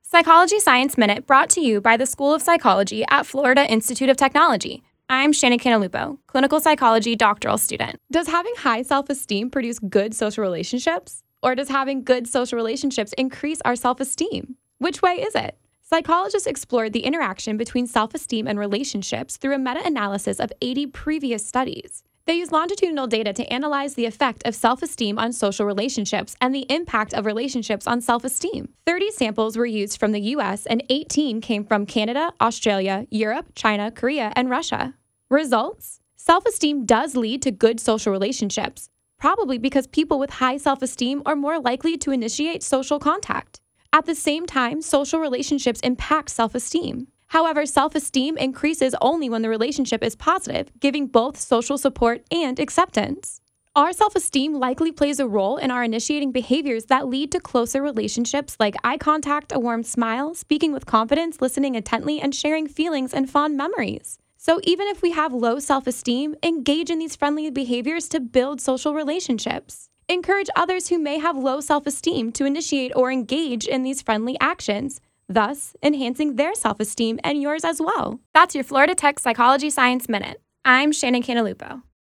Psychology Science Minute brought to you by the School of Psychology at Florida Institute of Technology. I'm Shannon Cantalupo, clinical psychology doctoral student. Does having high self-esteem produce good social relationships? Or does having good social relationships increase our self-esteem? Which way is it? Psychologists explored the interaction between self-esteem and relationships through a meta-analysis of 80 previous studies. They used longitudinal data to analyze the effect of self-esteem on social relationships and the impact of relationships on self-esteem. 30 samples were used from the US and 18 came from Canada, Australia, Europe, China, Korea, and Russia. Results? Self-esteem does lead to good social relationships, probably because people with high self-esteem are more likely to initiate social contact. At the same time, social relationships impact self-esteem. However, self-esteem increases only when the relationship is positive, giving both social support and acceptance. Our self-esteem likely plays a role in our initiating behaviors that lead to closer relationships like eye contact, a warm smile, speaking with confidence, listening intently, and sharing feelings and fond memories. So even if we have low self-esteem, engage in these friendly behaviors to build social relationships. Encourage others who may have low self-esteem to initiate or engage in these friendly actions, thus enhancing their self-esteem and yours as well. That's your Florida Tech Psychology Science Minute. I'm Shannon Cantalupo.